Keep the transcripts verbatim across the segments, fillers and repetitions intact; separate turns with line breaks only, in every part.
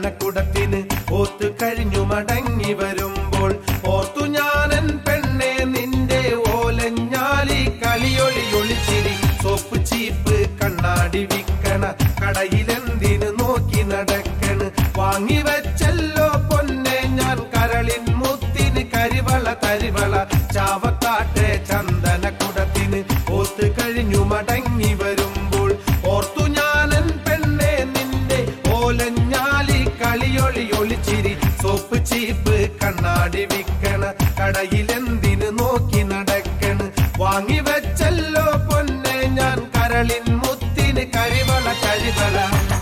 ചന്ദനക്കുടത്തിന് ഓത്തു കഴിഞ്ഞു മടങ്ങി വരുമ്പോൾ ഓർത്തു ഞാനൻ പെണ്ണെ നിന്റെ ഓലഞ്ഞാലി കളിയൊളി ഒളിച്ചിരി സോപ്പ് ചീപ്പ് കണ്ണാടി വിക്കണ കടയിലെന്തിന് നോക്കി നടക്കണ് വാങ്ങി വെച്ചല്ലോ പൊന്നെ ഞാൻ കരളിൻ മുത്തിന് കരിവള തരിവള ചാവക്കാട്ടെ ചന്ദനക്കുടത്തിന് ഓത്തു കഴിഞ്ഞു മടങ്ങി വരുമ്പോൾ ഓർത്തു ഞാനൻ പെണ്ണെ നിന്റെ ഓലഞ്ഞാലി കളിയൊളി ഒളിച്ചിരി സോപ്പ് ചീപ്പ് കണ്ണാടി വിക്കണ കടയിലെന്തിന് നോക്കി നടക്കണ് വാങ്ങി വെച്ചല്ലോ പൊന്നെ ഞാൻ കരളിൻ മുത്തിന് കരിവള കരിവള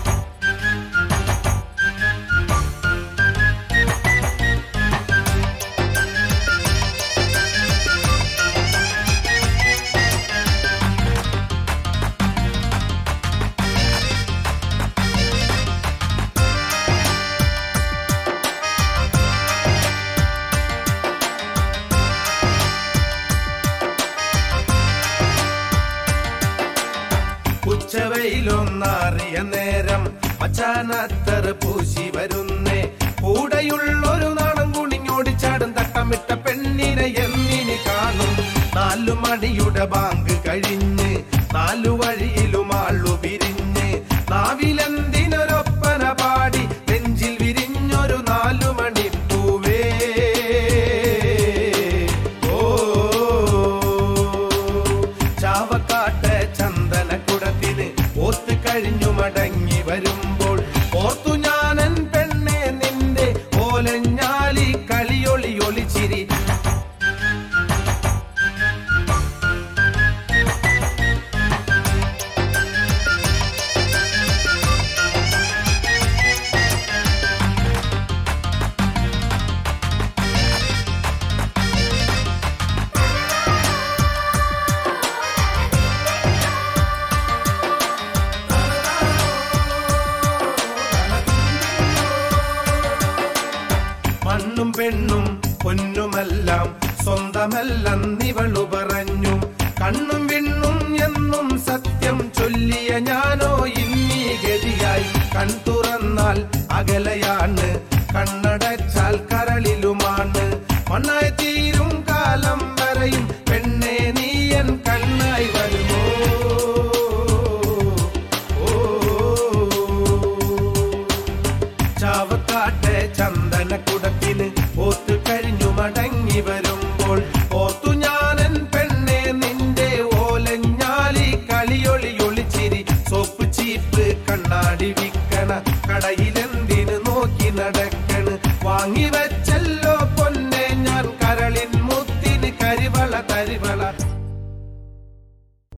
ഉച്ചവെയിലൊന്നാറിയ നേരം മച്ചാനത്തർ പൂശി വരുന്നേ കൂടെയുള്ളൊരു നാണം കുണിഞ്ഞോടിച്ചാടും തട്ടമിട്ട പെണ്ണിനെ എന്നിനി കാണും നാലു മണിയുടെ ബാങ്ക് കഴിഞ്ഞ് നാലു വഴിയിലും ആളു പിരിഞ്ഞ് നാവിലെന്തിനൊരൊപ്പന പാടി നെഞ്ചിൽ വിരിഞ്ഞൊരു നാലു മണിപ്പൂവേ ഓ ചാവക്കാട്ടെ ചന്ദനക്കുടത്തിന് ഓത്ത് കഴിഞ്ഞു മടങ്ങി വരുമ്പോൾ ഓർത്തു ഞാനൻ പെണ്ണെ നിന്റെ ഓലഞ്ഞാലി കളിയൊളി ഒളിച്ചിരി മണ്ണും പെണ്ണും പൊന്നുമെല്ലാം സ്വന്തമല്ലെന്നിവളു പറഞ്ഞു കണ്ണും വിണ്ണും എന്നും സത്യം ചൊല്ലിയ ഞാനോ ഇന്നീ ഗതിയായി കൺ തുറന്നാൽ അകലയാണ് കണ്ണടച്ചാൽ കരളിലുമാണ് മണ്ണായി തീരും കാലം വരെയും പെണ്ണെ നീയൻ കണ്ണായി വരുമോ ചാവക്കാട്ടെ ചന്ദനക്കുടത്തിന് ഓത്തു കഴിഞ്ഞു മടങ്ങി വരുമ്പോൾ ഓർത്തു ഞാനൻ പെണ്ണെ നിന്റെ ഓലഞ്ഞാലി കളിയൊളി ഒളിച്ചിരി സോപ്പ് ചീപ്പ് കണ്ണാടി വിക്കണ കടയിലെന്തിന് നോക്കി നടക്കണ് വാങ്ങി